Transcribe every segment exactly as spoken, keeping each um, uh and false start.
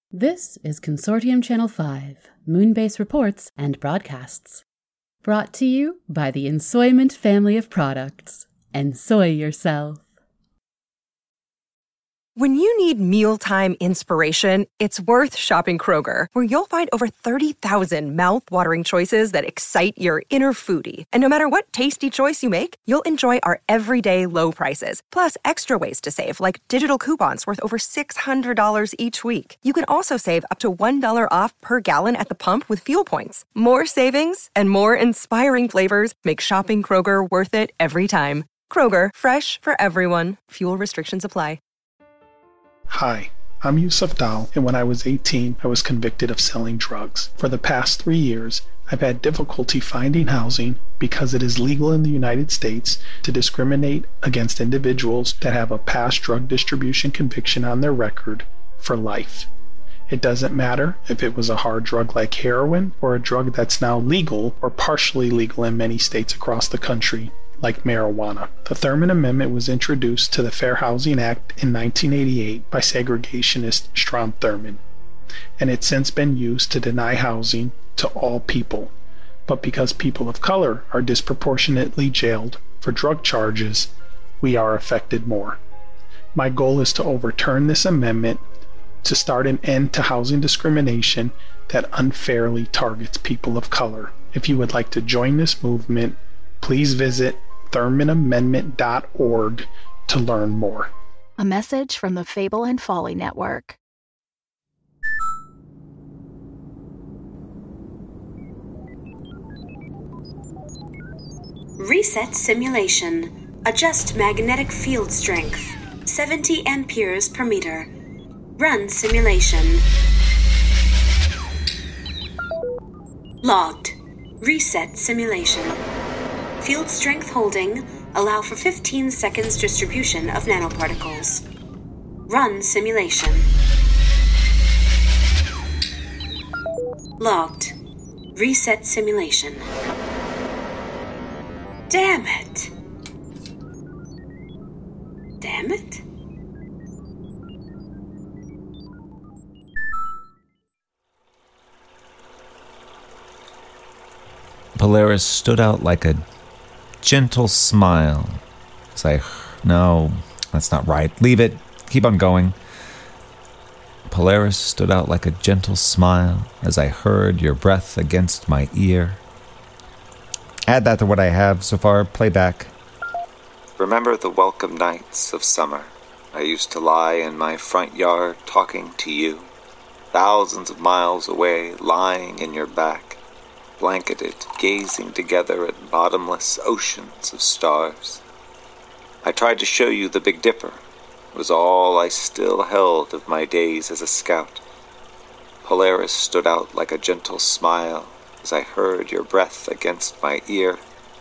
This is Consortium Channel five, Moonbase Reports and Broadcasts. Brought to you by the Ensoyment family of products. Ensoy yourself. When you need mealtime inspiration, it's worth shopping Kroger, where you'll find over thirty thousand mouth-watering choices that excite your inner foodie. And no matter what tasty choice you make, you'll enjoy our everyday low prices, plus extra ways to save, like digital coupons worth over six hundred dollars each week. You can also save up to one dollar off per gallon at the pump with fuel points. More savings and more inspiring flavors make shopping Kroger worth it every time. Kroger, fresh for everyone. Fuel restrictions apply. Hi, I'm Yusuf Dal, and when I was eighteen, I was convicted of selling drugs. For the past three years, I've had difficulty finding housing because it is legal in the United States to discriminate against individuals that have a past drug distribution conviction on their record for life. It doesn't matter if it was a hard drug like heroin or a drug that's now legal or partially legal in many states across the country, like marijuana. The Thurmond Amendment was introduced to the Fair Housing Act in nineteen eighty-eight by segregationist Strom Thurmond, and it's since been used to deny housing to all people. But because people of color are disproportionately jailed for drug charges, we are affected more. My goal is to overturn this amendment to start an end to housing discrimination that unfairly targets people of color. If you would like to join this movement, please visit thurmond amendment dot org to learn more. A message from the Fable and Folly Network. Reset simulation. Adjust magnetic field strength. seventy amperes per meter. Run simulation. Logged. Reset simulation. Field strength holding. Allow for fifteen seconds distribution of nanoparticles. Run simulation. Logged. Reset simulation. Damn it. Damn it. Polaris stood out like a gentle smile. As I, no, that's not right. Leave it. Keep on going. Polaris stood out like a gentle smile as I heard your breath against my ear. Add that to what I have so far. Play back. Remember the welcome nights of summer. I used to lie in my front yard talking to you, thousands of miles away, lying in your back, blanketed, gazing together at bottomless oceans of stars. I tried to show you the Big Dipper. It was all I still held of my days as a scout. Polaris stood out like a gentle smile as I heard your breath against my ear.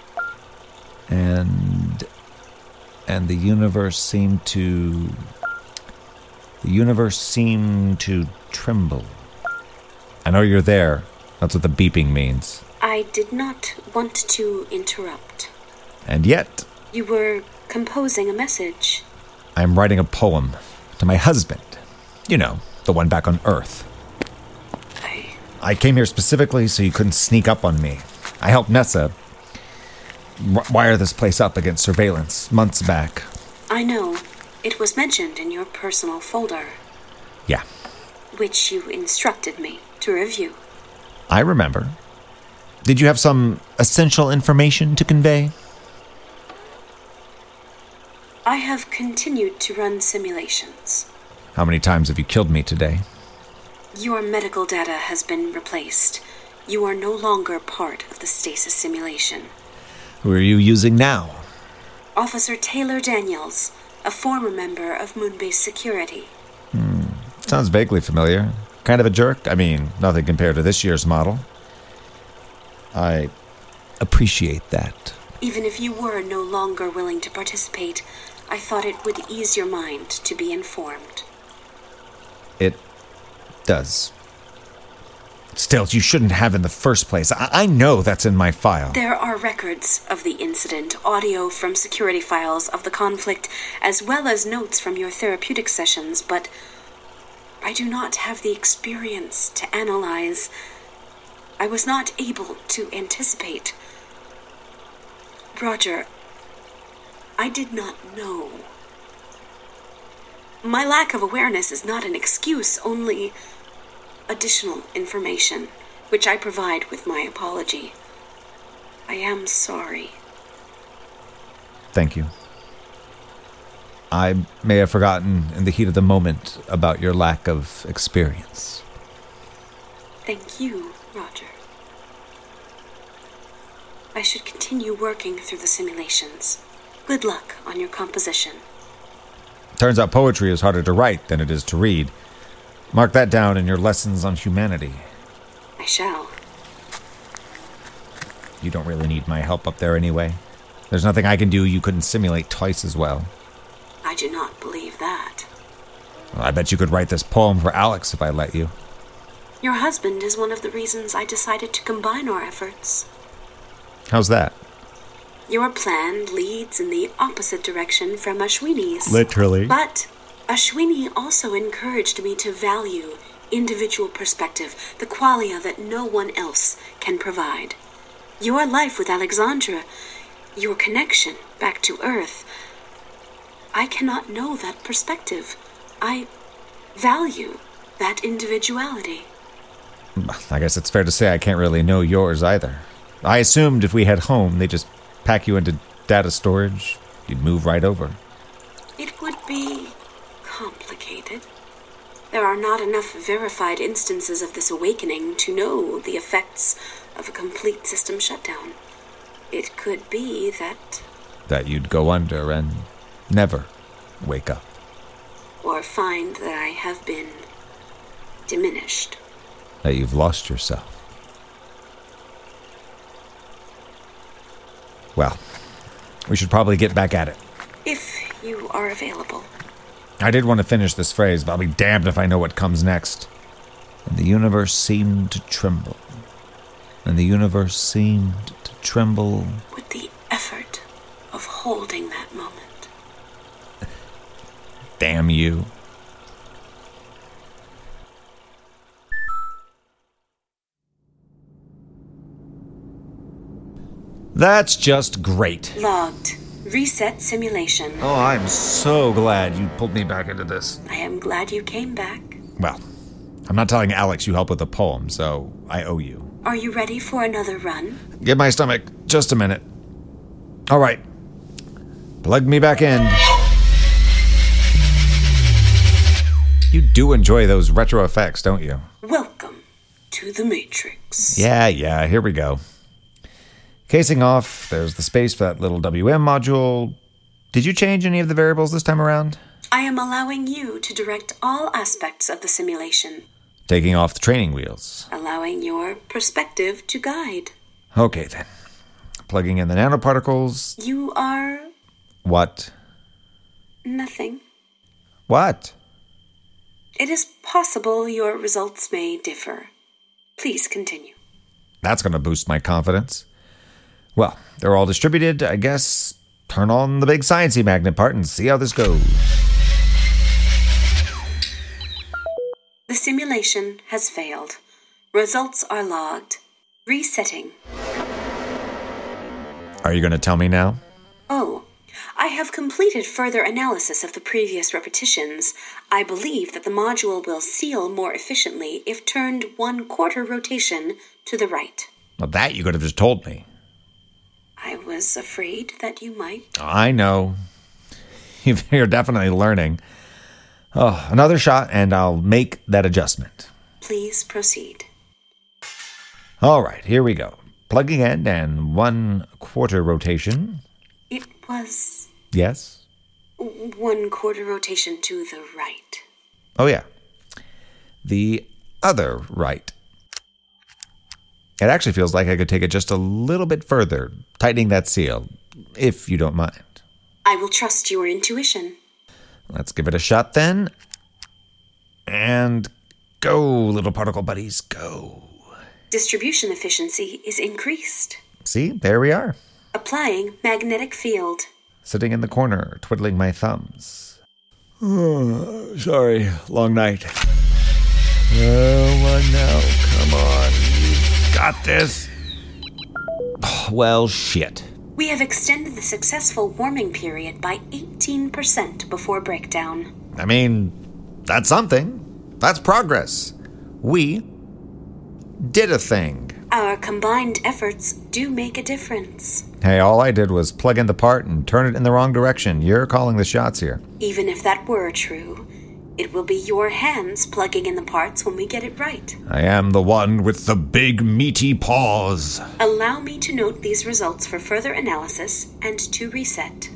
And... and the universe seemed to... The universe seemed to tremble. I know you're there. That's what the beeping means. I did not want to interrupt. And yet... You were composing a message. I'm writing a poem to my husband. You know, the one back on Earth. I... I came here specifically so you couldn't sneak up on me. I helped Nessa w- wire this place up against surveillance months back. I know. It was mentioned in your personal folder. Yeah. Which you instructed me to review. I remember. Did you have some essential information to convey? I have continued to run simulations. How many times have you killed me today? Your medical data has been replaced. You are no longer part of the stasis simulation. Who are you using now? Officer Taylor Daniels, a former member of Moonbase Security. Hmm. Sounds vaguely familiar. Kind of a jerk? I mean, nothing compared to this year's model. I appreciate that. Even if you were no longer willing to participate, I thought it would ease your mind to be informed. It does. Still, you shouldn't have in the first place. I, I know that's in my file. There are records of the incident, audio from security files of the conflict, as well as notes from your therapeutic sessions, but I do not have the experience to analyze. I was not able to anticipate. Roger, I did not know. My lack of awareness is not an excuse, only additional information, which I provide with my apology. I am sorry. Thank you. I may have forgotten in the heat of the moment about your lack of experience. Thank you, Roger. I should continue working through the simulations. Good luck on your composition. Turns out poetry is harder to write than it is to read. Mark that down in your lessons on humanity. I shall. You don't really need my help up there anyway. There's nothing I can do you couldn't simulate twice as well. I do not believe that. Well, I bet you could write this poem for Alex if I let you. Your husband is one of the reasons I decided to combine our efforts. How's that? Your plan leads in the opposite direction from Ashwini's. Literally. But Ashwini also encouraged me to value individual perspective, the qualia that no one else can provide. Your life with Alexandra, your connection back to Earth, I cannot know that perspective. I value that individuality. I guess it's fair to say I can't really know yours either. I assumed if we head home, they just pack you into data storage, you'd move right over. It would be complicated. There are not enough verified instances of this awakening to know the effects of a complete system shutdown. It could be that... That you'd go under and never wake up. Or find that I have been diminished. That you've lost yourself. Well, we should probably get back at it. If you are available. I did want to finish this phrase, but I'll be damned if I know what comes next. And the universe seemed to tremble. And the universe seemed to tremble. With the effort of holding that moment. Damn you. That's just great. Logged. Reset simulation. Oh, I'm so glad you pulled me back into this. I am glad you came back. Well, I'm not telling Alex you helped with the poem, so I owe you. Are you ready for another run? Give my stomach just a minute. All right. Plug me back in. You do enjoy those retro effects, don't you? Welcome to the Matrix. Yeah, yeah, here we go. Casing off, there's the space for that little W M module. Did you change any of the variables this time around? I am allowing you to direct all aspects of the simulation. Taking off the training wheels. Allowing your perspective to guide. Okay, then. Plugging in the nanoparticles. You are... What? Nothing. What? It is possible your results may differ. Please continue. That's going to boost my confidence. Well, they're all distributed. I guess turn on the big sciencey magnet part and see how this goes. The simulation has failed. Results are logged. Resetting. Are you going to tell me now? Oh, I have completed further analysis of the previous repetitions. I believe that the module will seal more efficiently if turned one quarter rotation to the right. Well, that you could have just told me. I was afraid that you might. I know. You're definitely learning. Oh, another shot and I'll make that adjustment. Please proceed. All right, here we go. Plugging in and one quarter rotation. It was... Yes? One quarter rotation to the right. Oh, yeah. The other right. It actually feels like I could take it just a little bit further, tightening that seal, if you don't mind. I will trust your intuition. Let's give it a shot then. And go, little particle buddies, go. Distribution efficiency is increased. See, there we are. Applying magnetic field. Sitting in the corner, twiddling my thumbs. Oh, sorry, long night. Oh, what now? Come on. You got this. Well, shit. We have extended the successful warming period by eighteen percent before breakdown. I mean, that's something. That's progress. We did a thing. Our combined efforts do make a difference. Hey, all I did was plug in the part and turn it in the wrong direction. You're calling the shots here. Even if that were true, it will be your hands plugging in the parts when we get it right. I am the one with the big meaty paws. Allow me to note these results for further analysis and to reset.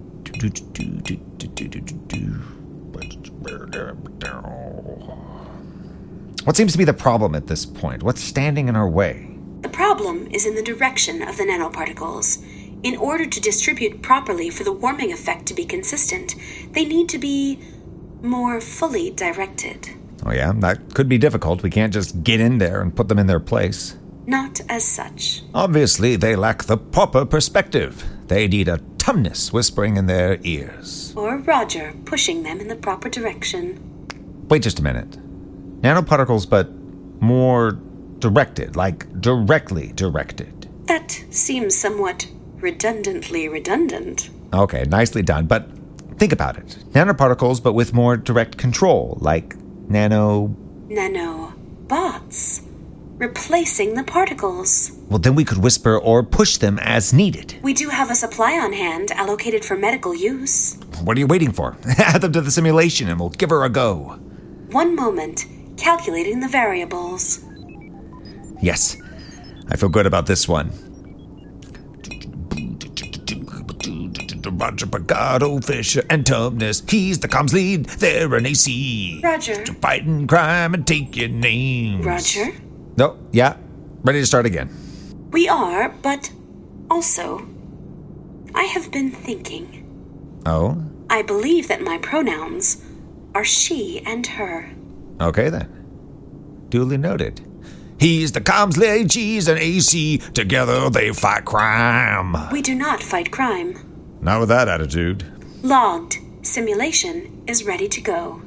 What seems to be the problem at this point? What's standing in our way? The problem is in the direction of the nanoparticles. In order to distribute properly for the warming effect to be consistent, they need to be more fully directed. Oh yeah, that could be difficult. We can't just get in there and put them in their place. Not as such. Obviously, they lack the proper perspective. They need a Tumnus whispering in their ears. Or Roger pushing them in the proper direction. Wait just a minute. Nanoparticles, but more directed, like directly directed. That seems somewhat redundantly redundant. Okay, nicely done, but think about it. Nanoparticles, but with more direct control, like nano... Nanobots. Replacing the particles. Well, then we could whisper or push them as needed. We do have a supply on hand allocated for medical use. What are you waiting for? Add them to the simulation and we'll give her a go. One moment. Calculating the variables. Yes, I feel good about this one. Roger, Pagado, Fisher, and Tumnus. He's the comms lead. They're an A C. Roger. Fighting crime and take your names. Roger. No, yeah. Ready to start again. We are, but also, I have been thinking. Oh? I believe that my pronouns are she and her. Okay, then. Duly noted. He's the comms lead, she's an A C. Together they fight crime. We do not fight crime. Not with that attitude. Logged. Simulation is ready to go.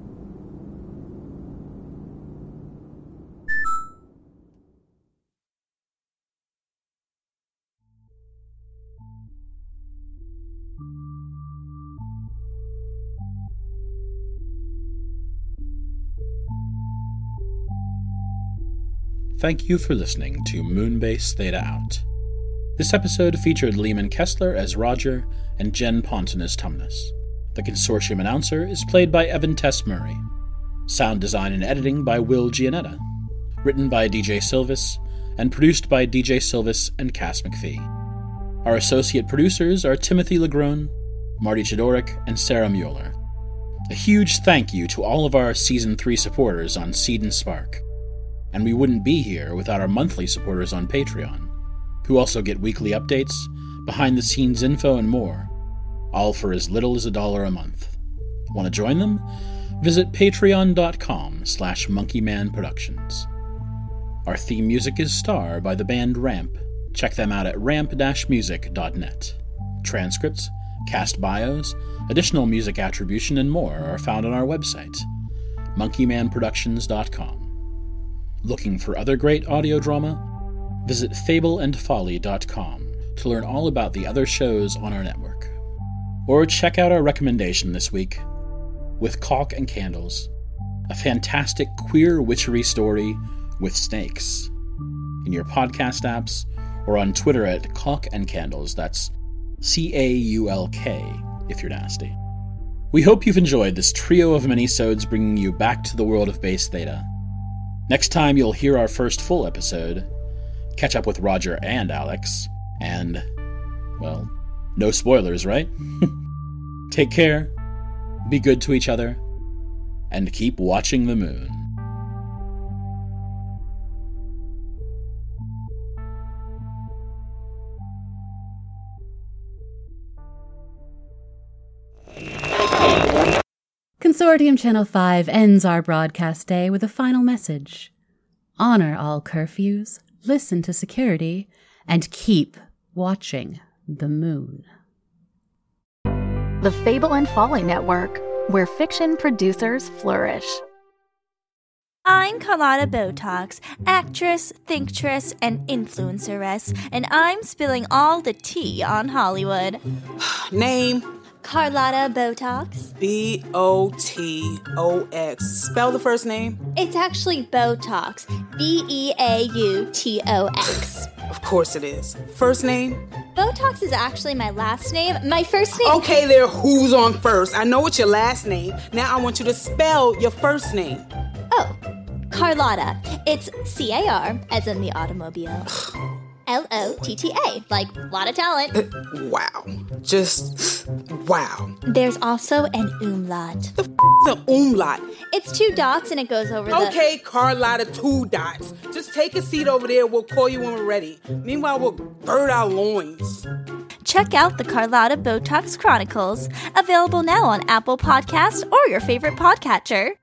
Thank you for listening to Moonbase Theta Out. This episode featured Lehman Kessler as Roger and Jen Ponton as Tumnus. The consortium announcer is played by Evan Tess Murray. Sound design and editing by Will Gianetta. Written by D J Silvis and produced by D J Silvis and Cass McPhee. Our associate producers are Timothy Legrone, Marty Chodoric, and Sarah Mueller. A huge thank you to all of our Season three supporters on Seed and Spark. And we wouldn't be here without our monthly supporters on Patreon, who also get weekly updates, behind-the-scenes info, and more, all for as little as a dollar a month. Want to join them? Visit patreon.com slash monkeymanproductions. Our theme music is Star by the band Ramp. Check them out at ramp dash music dot net. Transcripts, cast bios, additional music attribution, and more are found on our website, monkey man productions dot com. Looking for other great audio drama? Visit fable and folly dot com to learn all about the other shows on our network. Or check out our recommendation this week, With Caulk and Candles, a fantastic queer witchery story with snakes, in your podcast apps or on Twitter at Caulk and Candles. That's C A U L K if you're nasty. We hope you've enjoyed this trio of minisodes bringing you back to the world of Base Theta. Next time you'll hear our first full episode, catch up with Roger and Alex, and, well, no spoilers, right? Take care, be good to each other, and keep watching the moon. Consortium Channel five ends our broadcast day with a final message. Honor all curfews, listen to security, and keep watching the moon. The Fable and Folly Network, where fiction producers flourish. I'm Carlotta Botox, actress, thinktress, and influenceress, and I'm spilling all the tea on Hollywood. Name? Carlotta Botox. B O T O X. Spell the first name. It's actually Botox. B E A U T O X. Of course it is. First name? Botox is actually my last name. My first name... Okay, there, who's on first? I know it's your last name. Now I want you to spell your first name. Oh, Carlotta. It's C A R, as in the automobile. L O T T A, like lot of talent. Uh, wow. Just, wow. There's also an umlaut. The f*** is an umlaut? It's two dots and it goes over the... Okay, Carlotta, two dots. Just take a seat over there. We'll call you when we're ready. Meanwhile, we'll gird our loins. Check out the Carlotta Botox Chronicles, available now on Apple Podcasts or your favorite podcatcher.